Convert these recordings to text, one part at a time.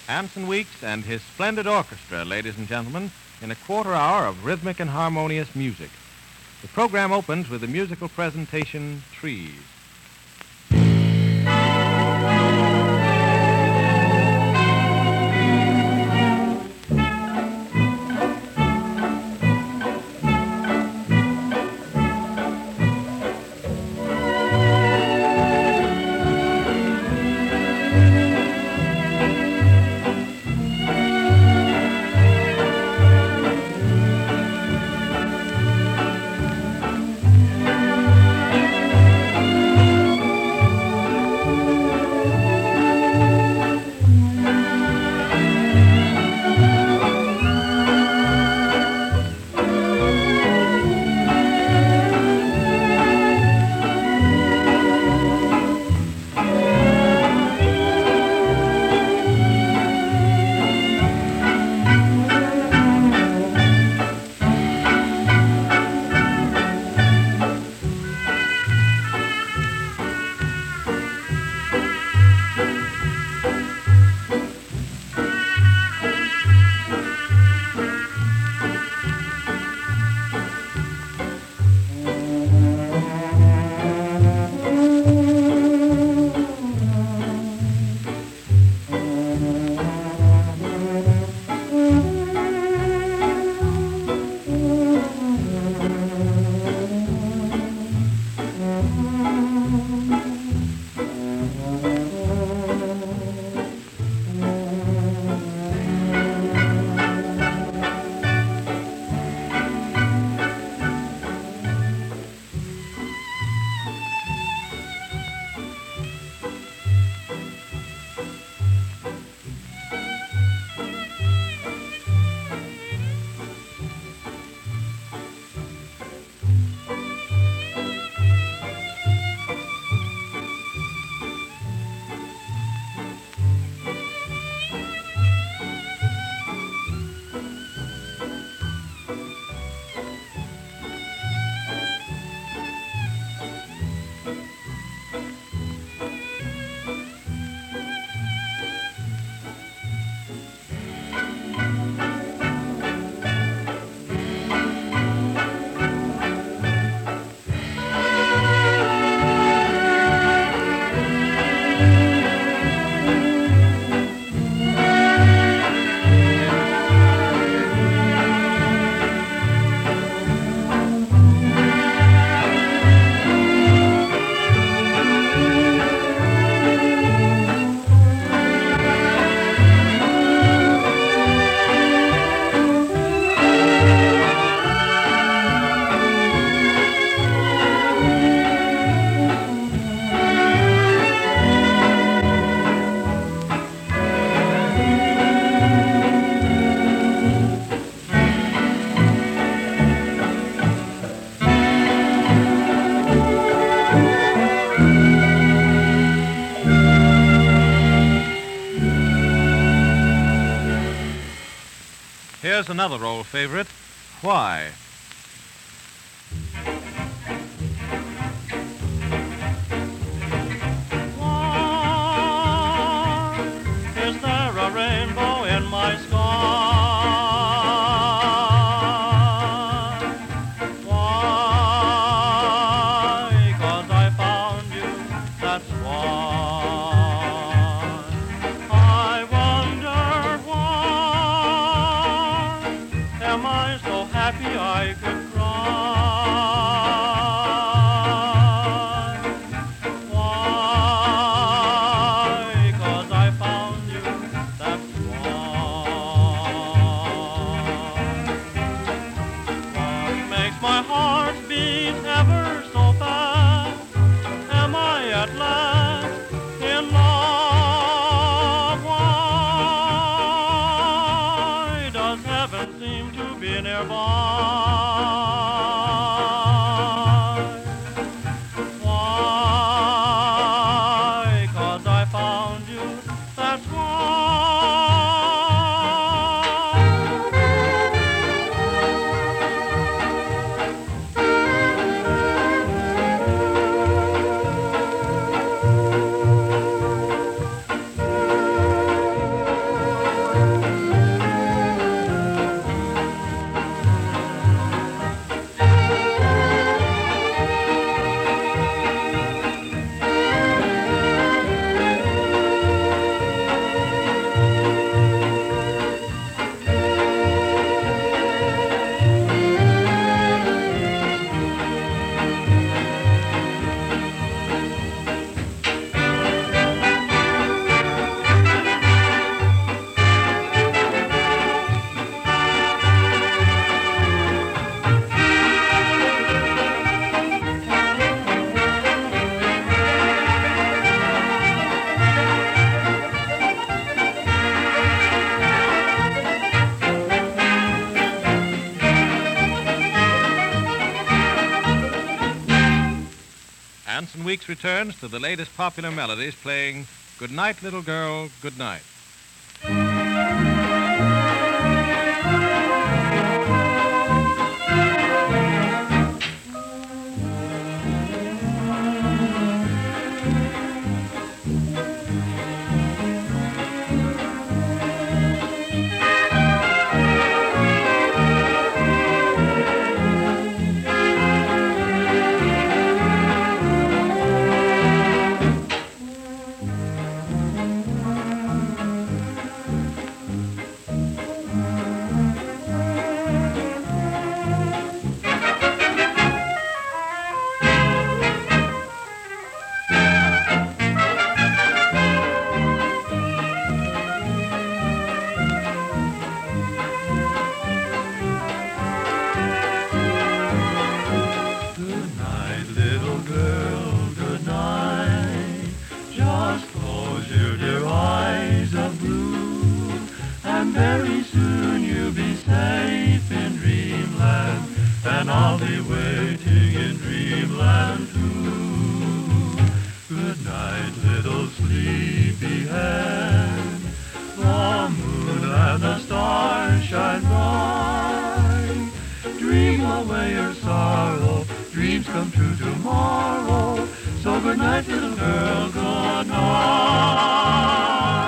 Anson Weeks and his splendid orchestra, ladies and gentlemen, in a quarter hour of rhythmic and harmonious music. The program opens with the musical presentation, Trees. Here's another old favorite, Why? Why is there a rainbow in my sky? Why? 'Cause I found you, that's why. I wonder why am I so happy I could cry? Why? 'Cause I found you, that's why. What makes my heart beat ever so fast? Am I at last in love? Why does heaven seem to be nearby? week's returns to the latest popular melodies playing Good Night, Little Girl, Good Night. Very soon you'll be safe in dreamland, and I'll be waiting in dreamland too. Good night, little sleepyhead. The moon and the stars shine bright. Dream away your sorrow, dreams come true tomorrow. So good night, little girl, good night.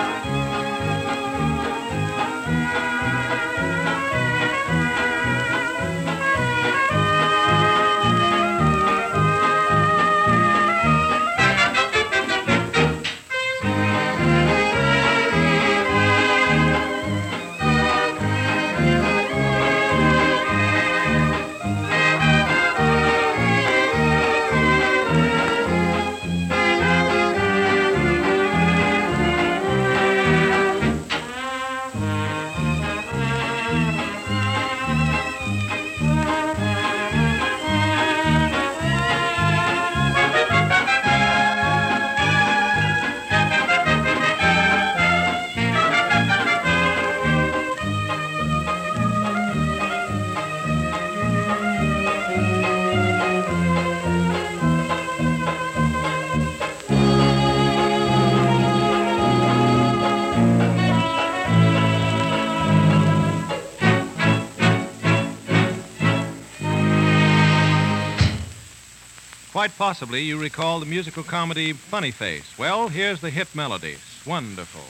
Quite possibly you recall the musical comedy Funny Face. Well, here's the hit melody, Wonderful.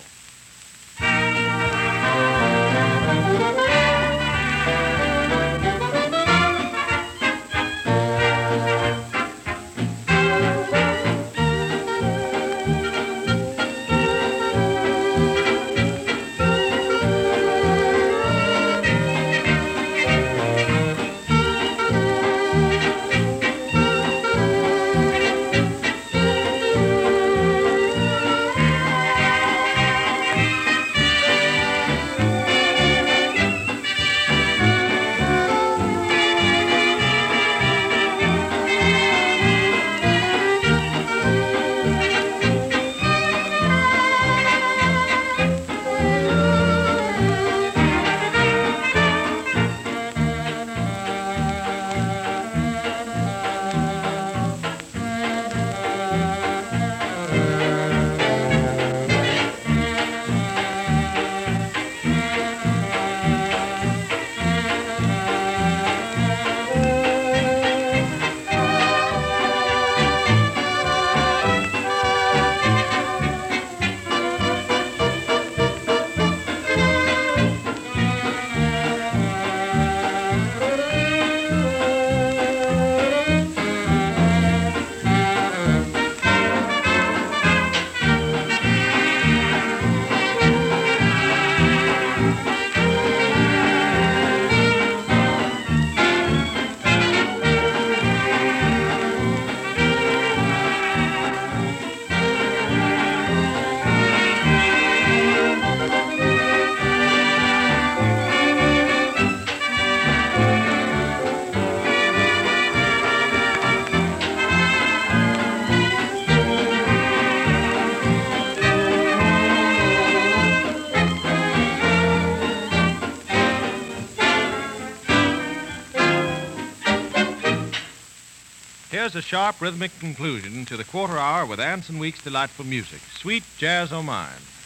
there's a sharp rhythmic conclusion to the quarter hour with Anson Week's delightful music, Sweet Jazz O' Mine.